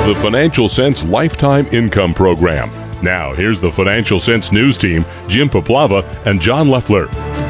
the Financial Sense Lifetime Income Program. Now, here's the Financial Sense News team, Jim Paplava and John Leffler.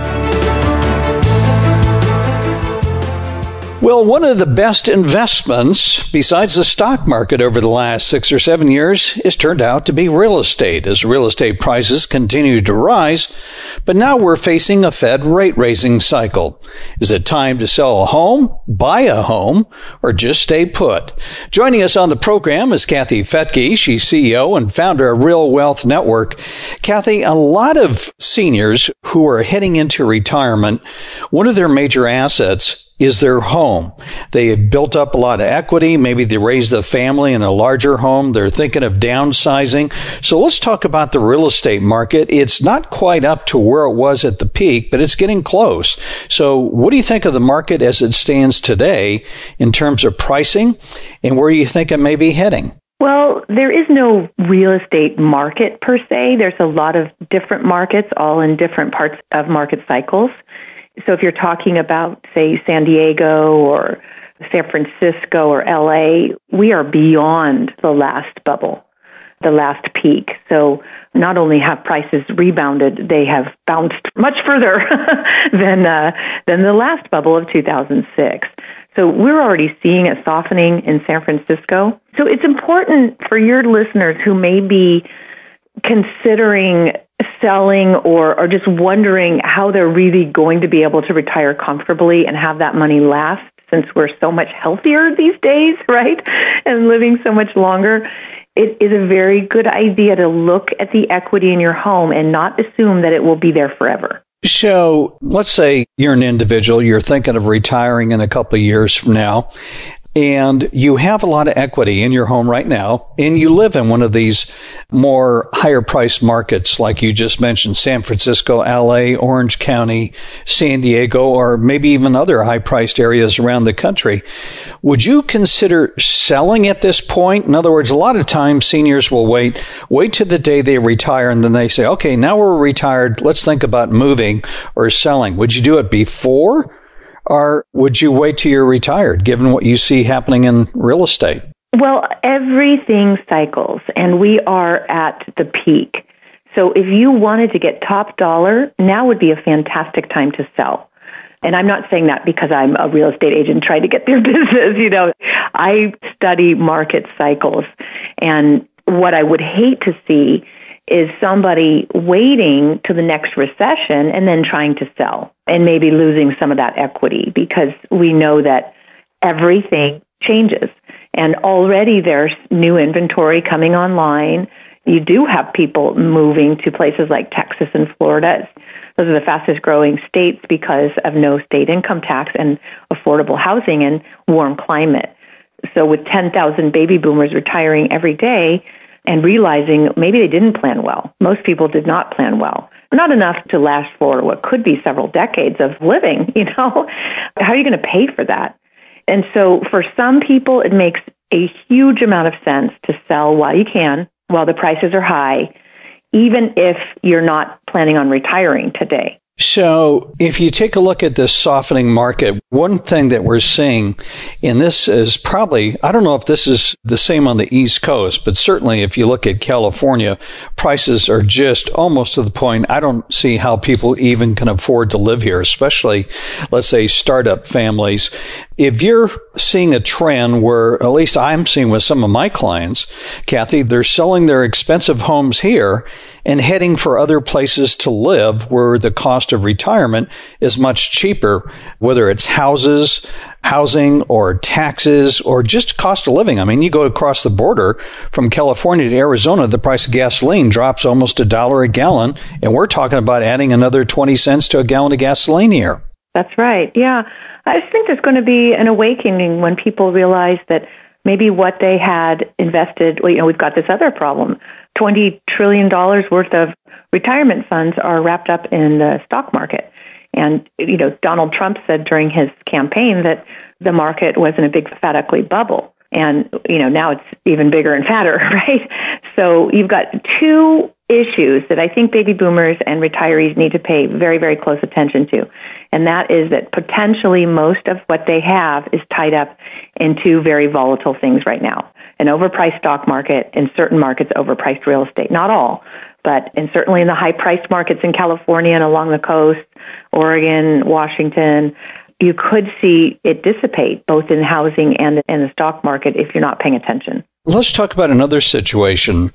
Well, one of the best investments, besides the stock market over the last 6 or 7 years, has turned out to be real estate, as real estate prices continue to rise. But now we're facing a Fed rate-raising cycle. Is it time to sell a home, buy a home, or just stay put? Joining us on the program is Kathy Fettke. She's CEO and founder of Real Wealth Network. Kathy, a lot of seniors who are heading into retirement, one of their major assets is their home. They have built up a lot of equity. Maybe they raised a family in a larger home. They're thinking of downsizing. So let's talk about the real estate market. It's not quite up to where it was at the peak, but it's getting close. So what do you think of the market as it stands today in terms of pricing, and where do you think it may be heading? Well, there is no real estate market per se. There's a lot of different markets, all in different parts of market cycles. So if you're talking about, say, San Diego or San Francisco or LA, we are beyond the last bubble, the last peak. So not only have prices rebounded, they have bounced much further than the last bubble of 2006. So we're already seeing a softening in San Francisco. So it's important for your listeners who may be considering selling or just wondering how they're really going to be able to retire comfortably and have that money last, since we're so much healthier these days, right? And living so much longer. It is a very good idea to look at the equity in your home and not assume that it will be there forever. So let's say you're an individual, you're thinking of retiring in a couple of years from now, and you have a lot of equity in your home right now, and you live in one of these more higher priced markets like you just mentioned, San Francisco, LA, Orange County, San Diego, or maybe even other high priced areas around the country. Would you consider selling at this point? In other words, a lot of times seniors will wait to the day they retire, and then they say, okay, now we're retired, let's think about moving or selling. Would you do it before? Or would you wait till you're retired, given what you see happening in real estate? Well, everything cycles, and we are at the peak. So if you wanted to get top dollar, now would be a fantastic time to sell. And I'm not saying that because I'm a real estate agent trying to get their business. You know, I study market cycles. And what I would hate to see is somebody waiting to the next recession and then trying to sell and maybe losing some of that equity, because we know that everything changes. And already there's new inventory coming online. You do have people moving to places like Texas and Florida. Those are the fastest growing states because of no state income tax and affordable housing and warm climate. So with 10,000 baby boomers retiring every day, and realizing maybe they didn't plan well. Most people did not plan well. Not enough to last for what could be several decades of living, you know? How are you going to pay for that? And so for some people, it makes a huge amount of sense to sell while you can, while the prices are high, even if you're not planning on retiring today. So if you take a look at this softening market, one thing that we're seeing, and this is probably, I don't know if this is the same on the East Coast, but certainly if you look at California, prices are just almost to the point I don't see how people even can afford to live here, especially, let's say, startup families. If you're seeing a trend where, at least I'm seeing with some of my clients, Kathy, they're selling their expensive homes here and heading for other places to live where the cost of retirement is much cheaper, whether it's houses, housing, or taxes, or just cost of living. I mean, you go across the border from California to Arizona, the price of gasoline drops almost $1 a gallon, and we're talking about adding another 20 cents to a gallon of gasoline here. That's right. Yeah. I just think there's going to be an awakening when people realize that maybe what they had invested, well, you know, we've got this other problem. $20 trillion worth of retirement funds are wrapped up in the stock market. And, you know, Donald Trump said during his campaign that the market was in a big fat ugly bubble. And, you know, now it's even bigger and fatter, right? So you've got two issues that I think baby boomers and retirees need to pay very, very close attention to. And that is that potentially most of what they have is tied up in two very volatile things right now. an overpriced stock market, in certain markets, overpriced real estate. Not all, but certainly in the high-priced markets in California and along the coast, Oregon, Washington, you could see it dissipate both in housing and in the stock market if you're not paying attention. Let's talk about another situation.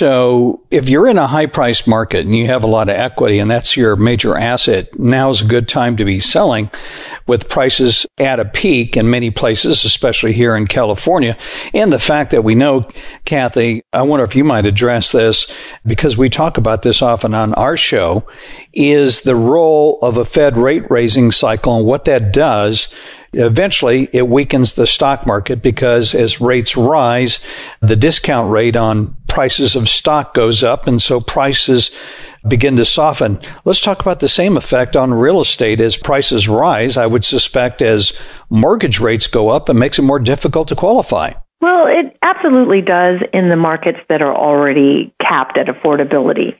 So if you're in a high-priced market and you have a lot of equity and that's your major asset, now's a good time to be selling with prices at a peak in many places, especially here in California. And the fact that we know, Kathy, I wonder if you might address this, because we talk about this often on our show, is the role of a Fed rate raising cycle and what that does. Eventually, it weakens the stock market because as rates rise, the discount rate on prices of stock goes up, and so prices begin to soften. Let's talk about the same effect on real estate. As prices rise, I would suspect as mortgage rates go up, it makes it more difficult to qualify. Well, it absolutely does in the markets that are already capped at affordability.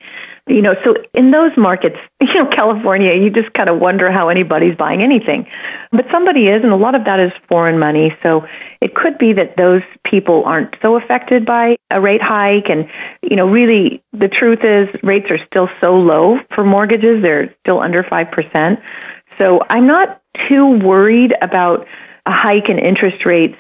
So in those markets, California, you just kind of wonder how anybody's buying anything. But somebody is, and a lot of that is foreign money. So it could be that those people aren't so affected by a rate hike. And, really, the truth is rates are still so low for mortgages. They're still under 5%. So I'm not too worried about a hike in interest rates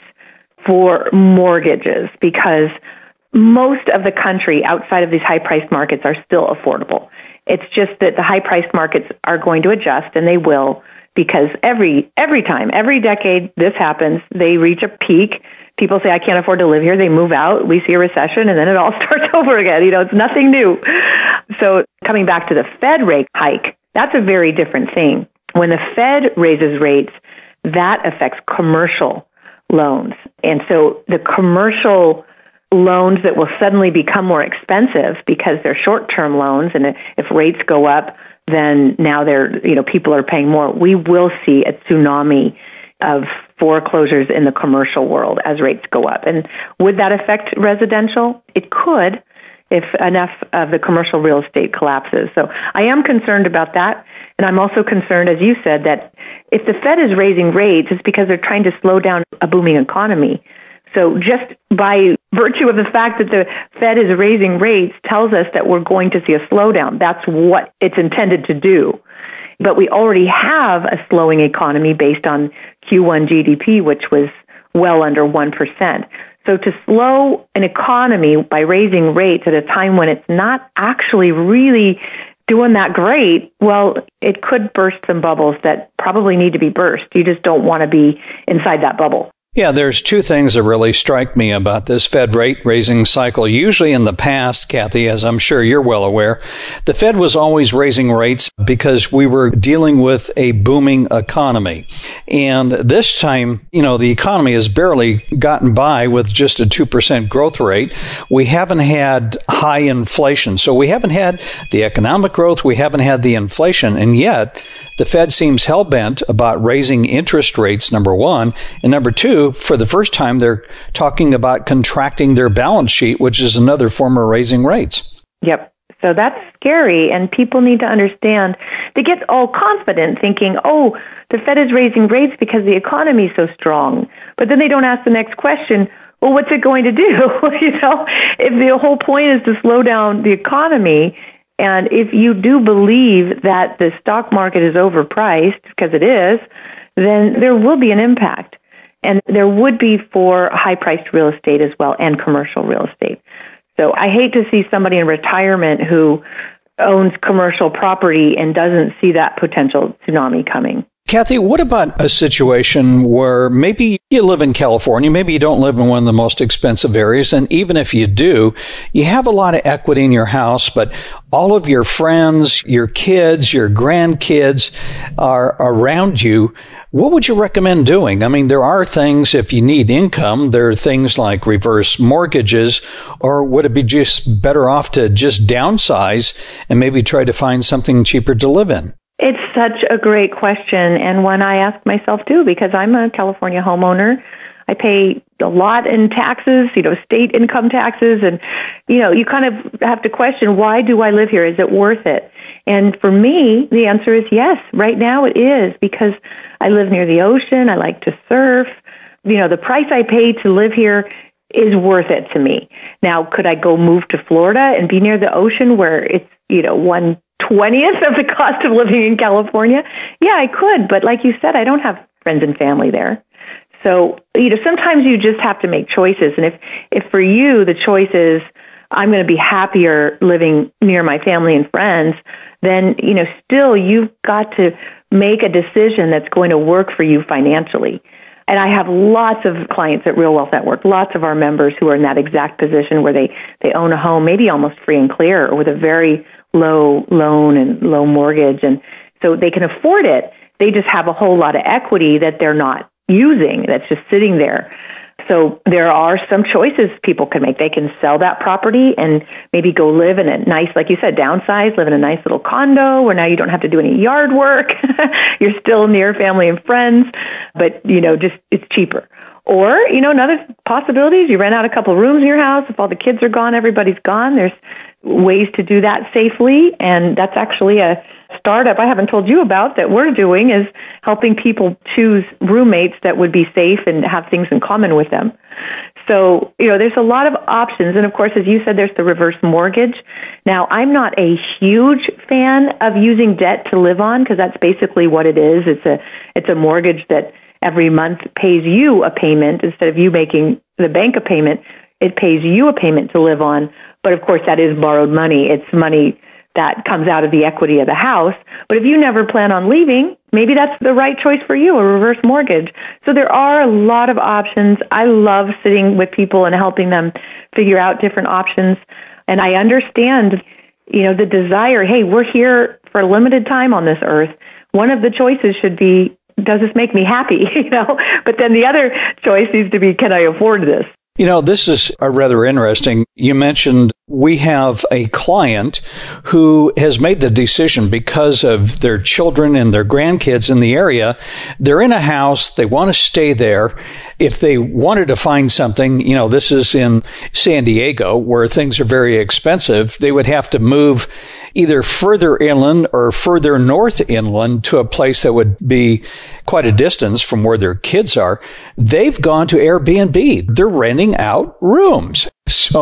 for mortgages because most of the country outside of these high-priced markets are still affordable. It's just that the high-priced markets are going to adjust, and they will, because every time, every decade this happens, they reach a peak. People say, I can't afford to live here. They move out. We see a recession, and then it all starts over again. It's nothing new. So coming back to the Fed rate hike, that's a very different thing. When the Fed raises rates, that affects commercial loans. And so the commercial loans that will suddenly become more expensive because they're short-term loans, and if rates go up, then now people are paying more. We will see a tsunami of foreclosures in the commercial world as rates go up. And would that affect residential? It could if enough of the commercial real estate collapses. So I am concerned about that. And I'm also concerned, as you said, that if the Fed is raising rates, it's because they're trying to slow down a booming economy. So just by virtue of the fact that the Fed is raising rates tells us that we're going to see a slowdown. That's what it's intended to do. But we already have a slowing economy based on Q1 GDP, which was well under 1%. So to slow an economy by raising rates at a time when it's not actually really doing that great, well, it could burst some bubbles that probably need to be burst. You just don't want to be inside that bubble. Yeah, there's two things that really strike me about this Fed rate raising cycle. Usually in the past, Kathy, as I'm sure you're well aware, the Fed was always raising rates because we were dealing with a booming economy. And this time, the economy has barely gotten by with just a 2% growth rate. We haven't had high inflation. So we haven't had the economic growth. We haven't had the inflation. And yet the Fed seems hell-bent about raising interest rates, number one. And number two, for the first time, they're talking about contracting their balance sheet, which is another form of raising rates. Yep. So that's scary, and people need to understand. They get all confident thinking, the Fed is raising rates because the economy is so strong. But then they don't ask the next question, well, what's it going to do? If the whole point is to slow down the economy, and if you do believe that the stock market is overpriced, because it is, then there will be an impact. And there would be for high-priced real estate as well and commercial real estate. So I hate to see somebody in retirement who owns commercial property and doesn't see that potential tsunami coming. Kathy, what about a situation where maybe you live in California, maybe you don't live in one of the most expensive areas, and even if you do, you have a lot of equity in your house, but all of your friends, your kids, your grandkids are around you. What would you recommend doing? I mean, there are things, if you need income, there are things like reverse mortgages, or would it be just better off to just downsize and maybe try to find something cheaper to live in? It's such a great question, and one I ask myself too, because I'm a California homeowner. I pay a lot in taxes, state income taxes, and, you kind of have to question, why do I live here? Is it worth it? And for me, the answer is yes. Right now it is, because I live near the ocean. I like to surf. The price I pay to live here is worth it to me. Now, could I go move to Florida and be near the ocean where it's, 1/20th of the cost of living in California? Yeah, I could. But like you said, I don't have friends and family there. So, sometimes you just have to make choices. And if for you the choice is, I'm going to be happier living near my family and friends, then, still you've got to make a decision that's going to work for you financially. And I have lots of clients at Real Wealth Network, lots of our members who are in that exact position where they own a home, maybe almost free and clear, or with a very low loan and low mortgage. And so they can afford it. They just have a whole lot of equity that they're not using, that's just sitting there. So there are some choices people can make. They can sell that property and maybe go live in a nice, like you said, downsize, live in a nice little condo where now you don't have to do any yard work. You're still near family and friends, but, just it's cheaper. Or, another possibility is you rent out a couple of rooms in your house. If all the kids are gone, everybody's gone. There's ways to do that safely, and that's actually a startup I haven't told you about that we're doing, is helping people choose roommates that would be safe and have things in common with them. So, there's a lot of options. And of course, as you said, there's the reverse mortgage. Now, I'm not a huge fan of using debt to live on, because that's basically what it is. It's a mortgage that every month pays you a payment instead of you making the bank a payment. It pays you a payment to live on. But of course, that is borrowed money. It's money that comes out of the equity of the house. But if you never plan on leaving, maybe that's the right choice for you, a reverse mortgage. So there are a lot of options. I love sitting with people and helping them figure out different options. And I understand, the desire, hey, we're here for a limited time on this earth. One of the choices should be, does this make me happy? But then the other choice needs to be, can I afford this? This is rather interesting. You mentioned we have a client who has made the decision because of their children and their grandkids in the area. They're in a house. They want to stay there. If they wanted to find something, this is in San Diego where things are very expensive, they would have to move either further inland or further north inland to a place that would be quite a distance from where their kids are. They've gone to Airbnb. They're renting out rooms. So,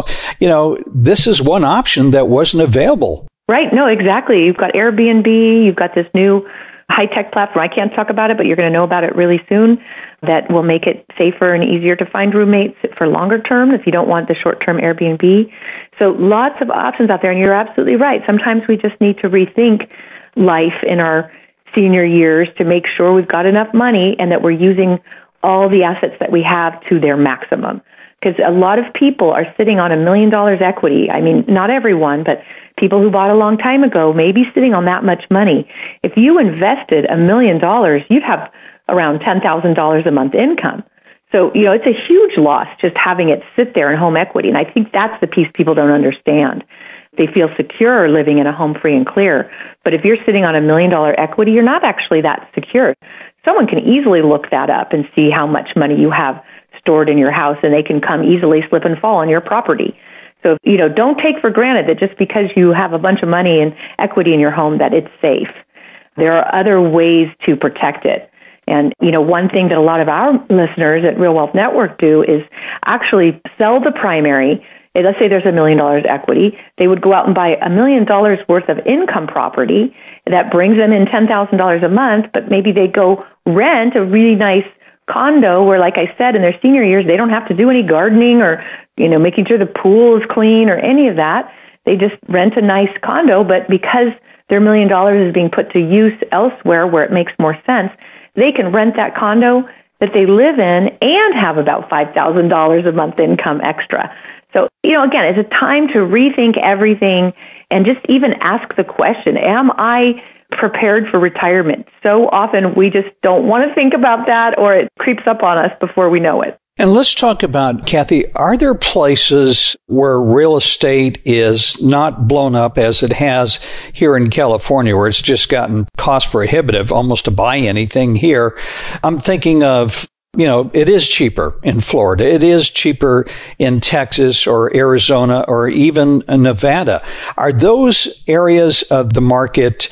this is one option that wasn't available. Right. No, exactly. You've got Airbnb. You've got this new high-tech platform. I can't talk about it, but you're going to know about it really soon, that will make it safer and easier to find roommates for longer term if you don't want the short-term Airbnb. So lots of options out there, and you're absolutely right. Sometimes we just need to rethink life in our senior years to make sure we've got enough money and that we're using all the assets that we have to their maximum. Because a lot of people are sitting on $1 million equity. I mean, not everyone, but people who bought a long time ago may be sitting on that much money. If you invested $1 million, you'd have around $10,000 a month income. So, it's a huge loss just having it sit there in home equity. And I think that's the piece people don't understand. They feel secure living in a home free and clear. But if you're sitting on $1 million equity, you're not actually that secure. Someone can easily look that up and see how much money you have stored in your house, and they can come easily slip and fall on your property. So, don't take for granted that just because you have a bunch of money and equity in your home that it's safe. There are other ways to protect it. And, one thing that a lot of our listeners at Real Wealth Network do is actually sell the primary. Let's say there's $1 million equity. They would go out and buy $1 million worth of income property that brings them in $10,000 a month, but maybe they go rent a really nice condo where, like I said, in their senior years, they don't have to do any gardening or, making sure the pool is clean or any of that. They just rent a nice condo, but because their $1 million is being put to use elsewhere where it makes more sense, they can rent that condo that they live in and have about $5,000 a month income extra. So, again, it's a time to rethink everything and just even ask the question, am I prepared for retirement? So often we just don't want to think about that, or it creeps up on us before we know it. And let's talk about, Kathy, are there places where real estate is not blown up as it has here in California, where it's just gotten cost prohibitive almost to buy anything here? I'm thinking of, it is cheaper in Florida. It is cheaper in Texas or Arizona or even Nevada. Are those areas of the market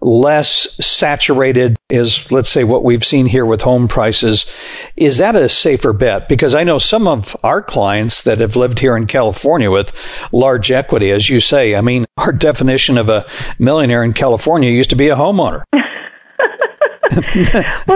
less saturated as, let's say, what we've seen here with home prices. Is that a safer bet? Because I know some of our clients that have lived here in California with large equity, as you say. I mean, our definition of a millionaire in California used to be a homeowner. Well,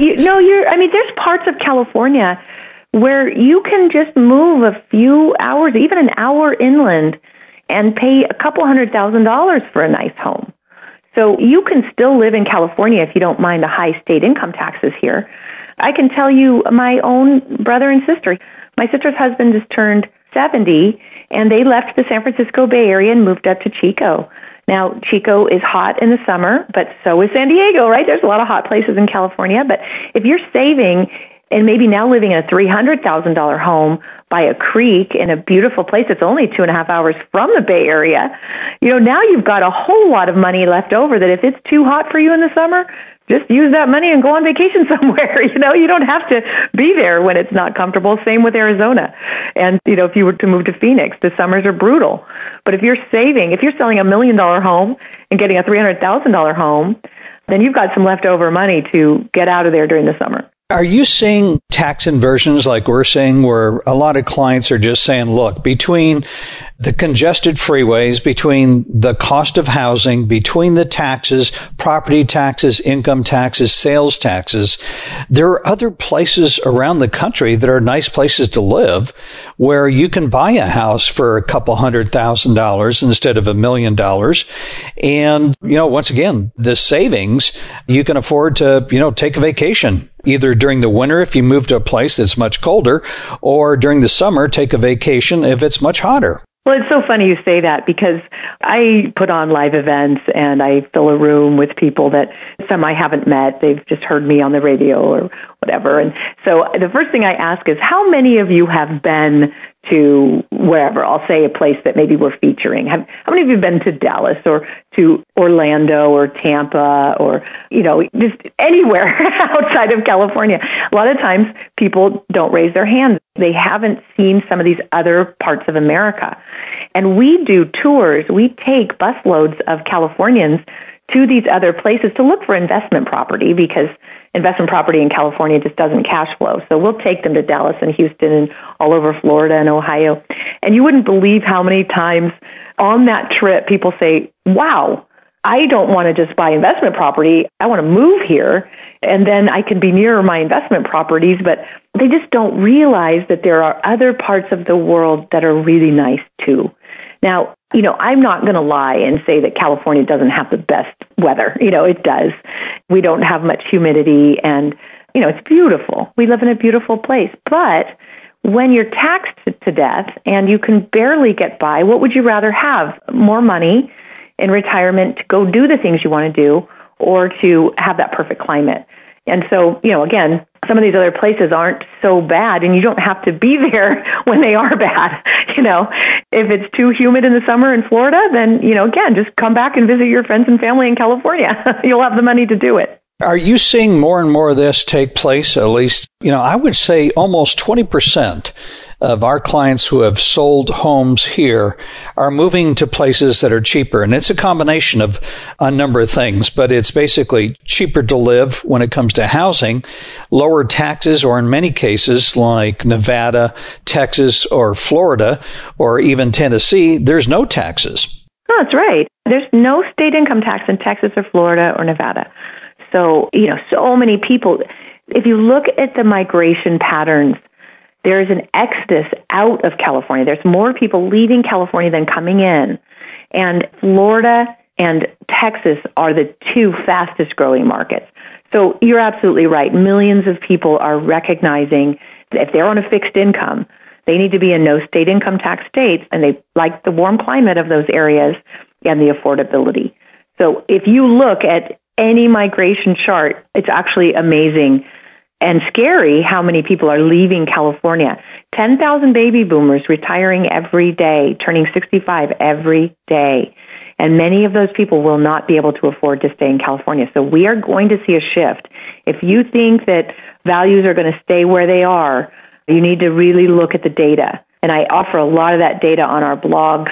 there's parts of California where you can just move a few hours, even an hour inland, and pay a couple $100,000 for a nice home. So you can still live in California if you don't mind the high state income taxes here. I can tell you my own brother and sister. My sister's husband just turned 70, and they left the San Francisco Bay Area and moved up to Chico. Now, Chico is hot in the summer, but so is San Diego, right? There's a lot of hot places in California. But if you're saving and maybe now living in a $300,000 home by a creek in a beautiful place that's only 2.5 hours from the Bay Area, now you've got a whole lot of money left over that if it's too hot for you in the summer, just use that money and go on vacation somewhere. You don't have to be there when it's not comfortable. Same with Arizona. And, if you were to move to Phoenix, the summers are brutal. But if you're selling $1 million home and getting a $300,000 home, then you've got some leftover money to get out of there during the summer. Are you seeing tax inversions like we're seeing, where a lot of clients are just saying, look, between the congested freeways, between the cost of housing, between the taxes, property taxes, income taxes, sales taxes, there are other places around the country that are nice places to live where you can buy a house for a couple $100,000 instead of $1 million. And, once again, the savings, you can afford to, take a vacation. Either during the winter if you move to a place that's much colder, or during the summer, take a vacation if it's much hotter. Well, it's so funny you say that because I put on live events and I fill a room with people that some I haven't met. They've just heard me on the radio or whatever. And so the first thing I ask is, how many of you have been to wherever? I'll say a place that maybe we're featuring. How many of you have been to Dallas or to Orlando or Tampa or, just anywhere outside of California? A lot of times people don't raise their hands. They haven't seen some of these other parts of America. And we do tours. We take busloads of Californians to these other places to look for investment property, because investment property in California just doesn't cash flow. So we'll take them to Dallas and Houston and all over Florida and Ohio. And you wouldn't believe how many times on that trip people say, wow, I don't want to just buy investment property. I want to move here, and then I can be near my investment properties. But they just don't realize that there are other parts of the world that are really nice too. Now, I'm not going to lie and say that California doesn't have the best weather. It does. We don't have much humidity, and, it's beautiful. We live in a beautiful place. But when you're taxed to death and you can barely get by, what would you rather have? More money in retirement to go do the things you want to do, or to have that perfect climate? And so, again, some of these other places aren't so bad, and you don't have to be there when they are bad. If it's too humid in the summer in Florida, then, again, just come back and visit your friends and family in California. You'll have the money to do it. Are you seeing more and more of this take place? At least, I would say almost 20% of our clients who have sold homes here are moving to places that are cheaper. And it's a combination of a number of things, but it's basically cheaper to live when it comes to housing, lower taxes, or in many cases like Nevada, Texas, or Florida, or even Tennessee, there's no taxes. Oh, that's right. There's no state income tax in Texas or Florida or Nevada. So, so many people, if you look at the migration patterns, there's an exodus out of California. There's more people leaving California than coming in. And Florida and Texas are the two fastest growing markets. So you're absolutely right. Millions of people are recognizing that if they're on a fixed income, they need to be in no state income tax states, and they like the warm climate of those areas and the affordability. So if you look at any migration chart, it's actually amazing and scary how many people are leaving California. 10,000 baby boomers retiring every day, turning 65 every day. And many of those people will not be able to afford to stay in California. So we are going to see a shift. If you think that values are going to stay where they are, you need to really look at the data. And I offer a lot of that data on our blogs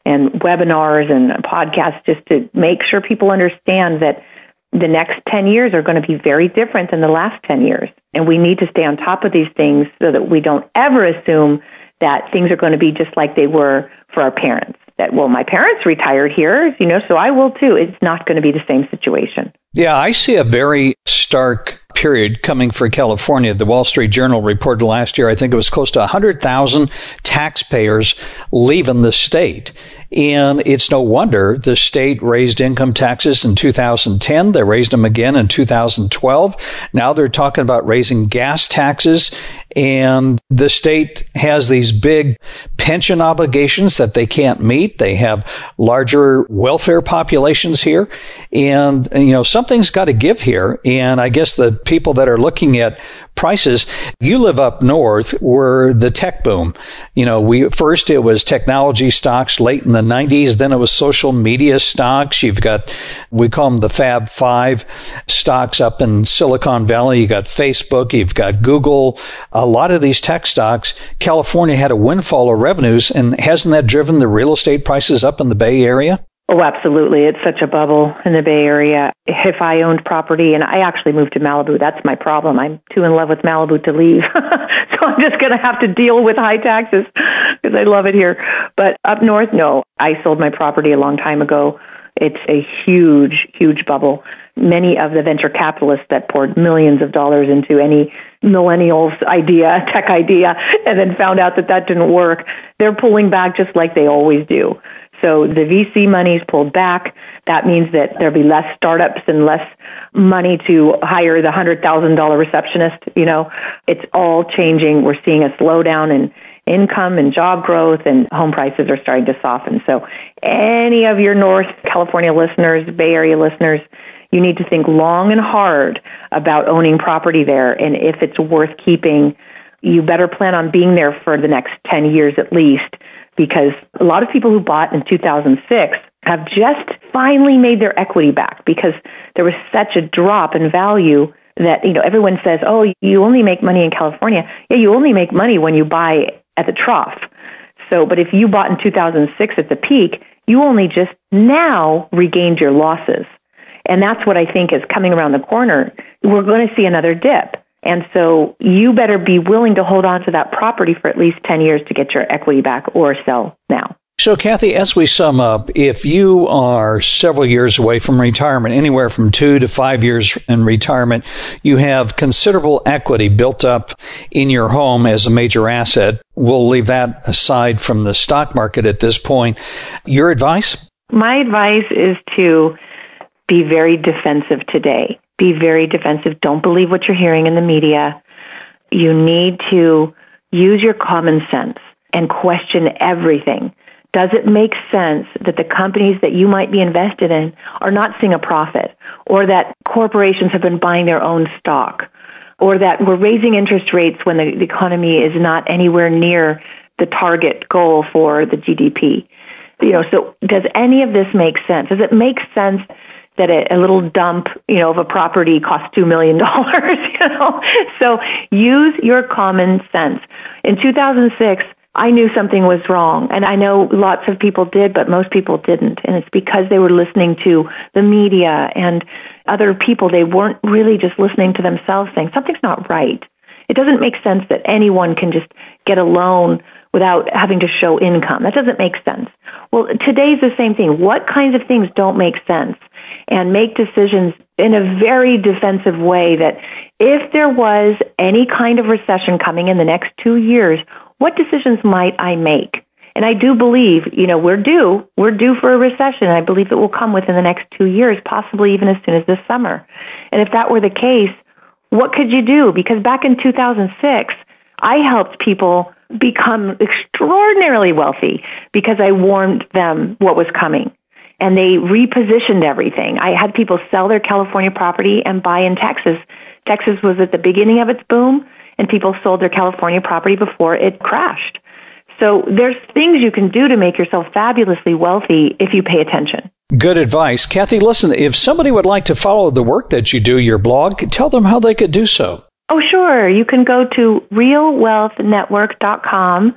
and webinars and podcasts just to make sure people understand that the next 10 years are going to be very different than the last 10 years. And we need to stay on top of these things so that we don't ever assume that things are going to be just like they were for our parents. That, well, my parents retired here, so I will too. It's not going to be the same situation. Yeah, I see a very stark period coming for California. The Wall Street Journal reported last year, I think it was close to 100,000 taxpayers leaving the state. And it's no wonder the state raised income taxes in 2010. They raised them again in 2012. Now they're talking about raising gas taxes. And the state has these big pension obligations that they can't meet. They have larger welfare populations here. And, something's got to give here. And I guess the people that are looking at prices, you live up north where the tech boom, first it was technology stocks late in the 90s, then it was social media stocks. You've got, we call them the Fab Five stocks up in Silicon Valley. You got Facebook, you've got Google, a lot of these tech stocks. California had a windfall of revenues, and hasn't that driven the real estate prices up in the Bay Area? Oh, absolutely. It's such a bubble in the Bay Area. If I owned property, and I actually moved to Malibu, that's my problem. I'm too in love with Malibu to leave. So I'm just going to have to deal with high taxes because I love it here. But up north, no. I sold my property a long time ago. It's a huge, huge bubble. Many of the venture capitalists that poured millions of dollars into any millennials idea, tech idea, and then found out that didn't work, they're pulling back just like they always do. So the VC money's pulled back. That means that there'll be less startups and less money to hire the $100,000 receptionist. It's all changing. We're seeing a slowdown in income and job growth, and home prices are starting to soften. So any of your North California listeners, Bay Area listeners, you need to think long and hard about owning property there. And if it's worth keeping, you better plan on being there for the next 10 years at least, because a lot of people who bought in 2006 have just finally made their equity back because there was such a drop in value that, everyone says, oh, you only make money in California. Yeah, you only make money when you buy at the trough. So, but if you bought in 2006 at the peak, you only just now regained your losses. And that's what I think is coming around the corner. We're going to see another dip. And so you better be willing to hold on to that property for at least 10 years to get your equity back or sell now. So, Kathy, as we sum up, if you are several years away from retirement, anywhere from 2 to 5 years in retirement, you have considerable equity built up in your home as a major asset. We'll leave that aside from the stock market at this point. Your advice? My advice is to be very defensive today. Be very defensive. Don't believe what you're hearing in the media. You need to use your common sense and question everything. Does it make sense that the companies that you might be invested in are not seeing a profit, or that corporations have been buying their own stock, or that we're raising interest rates when the economy is not anywhere near the target goal for the GDP? So does any of this make sense? Does it make sense that a little dump, of a property costs $2 million, So use your common sense. In 2006, I knew something was wrong, and I know lots of people did, but most people didn't. And it's because they were listening to the media and other people. They weren't really just listening to themselves saying, something's not right. It doesn't make sense that anyone can just get a loan without having to show income. That doesn't make sense. Well, today's the same thing. What kinds of things don't make sense? And make decisions in a very defensive way that if there was any kind of recession coming in the next 2 years, what decisions might I make? And I do believe, we're due for a recession. I believe it will come within the next 2 years, possibly even as soon as this summer. And if that were the case, what could you do? Because back in 2006, I helped people become extraordinarily wealthy because I warned them what was coming. And they repositioned everything. I had people sell their California property and buy in Texas. Texas was at the beginning of its boom, and people sold their California property before it crashed. So there's things you can do to make yourself fabulously wealthy if you pay attention. Good advice. Kathy, listen, if somebody would like to follow the work that you do, your blog, tell them how they could do so. Oh, sure. You can go to realwealthnetwork.com,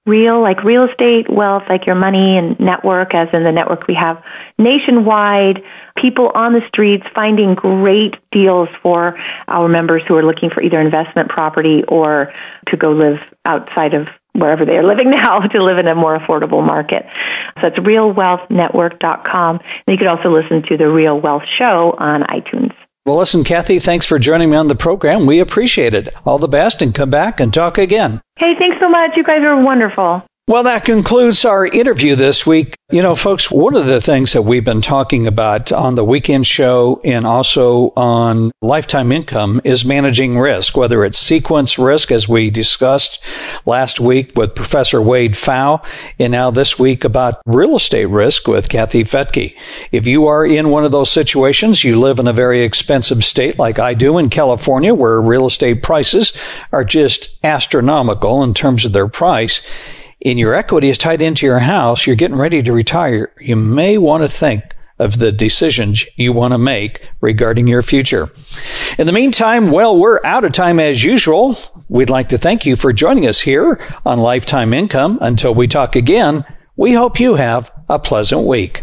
real, like real estate, wealth, like your money, and network, as in the network we have nationwide, people on the streets finding great deals for our members who are looking for either investment property or to go live outside of wherever they are living now, to live in a more affordable market. So it's realwealthnetwork.com. And you can also listen to the Real Wealth Show on iTunes. Well, listen, Kathy, thanks for joining me on the program. We appreciate it. All the best, and come back and talk again. Hey, thanks so much. You guys are wonderful. Well, that concludes our interview this week. You know, folks, one of the things that we've been talking about on the weekend show and also on Lifetime Income is managing risk, whether it's sequence risk, as we discussed last week with Professor Wade Pfau, and now this week about real estate risk with Kathy Fettke. If you are in one of those situations, you live in a very expensive state like I do in California, where real estate prices are just astronomical in terms of their price, and your equity is tied into your house, you're getting ready to retire, you may want to think of the decisions you want to make regarding your future. In the meantime, well, we're out of time as usual. We'd like to thank you for joining us here on Lifetime Income. Until we talk again, we hope you have a pleasant week.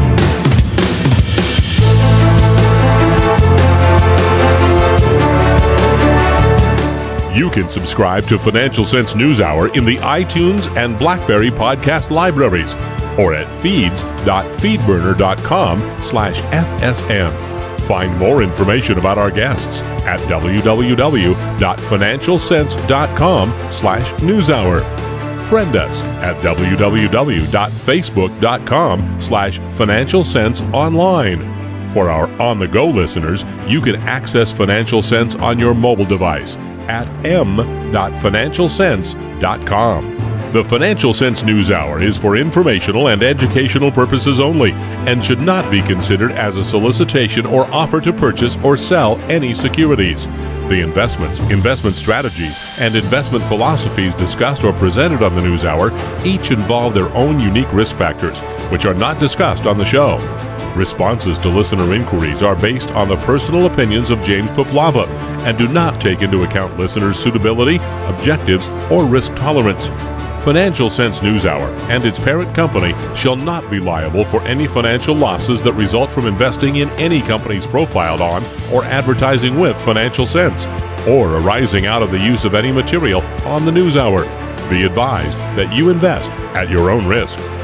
You can subscribe to Financial Sense News Hour in the iTunes and BlackBerry podcast libraries or at feeds.feedburner.com/FSN. Find more information about our guests at www.financialsense.com/newshour. Friend us at www.facebook.com/Financial Sense Online. For our on-the-go listeners, you can access Financial Sense on your mobile device at m.financialsense.com. The Financial Sense News Hour is for informational and educational purposes only and should not be considered as a solicitation or offer to purchase or sell any securities. The investments, investment strategies, and investment philosophies discussed or presented on the News Hour each involve their own unique risk factors, which are not discussed on the show. Responses to listener inquiries are based on the personal opinions of James Poplava and do not take into account listeners' suitability, objectives, or risk tolerance. Financial Sense News Hour and its parent company shall not be liable for any financial losses that result from investing in any companies profiled on or advertising with Financial Sense, or arising out of the use of any material on the News Hour. Be advised that you invest at your own risk.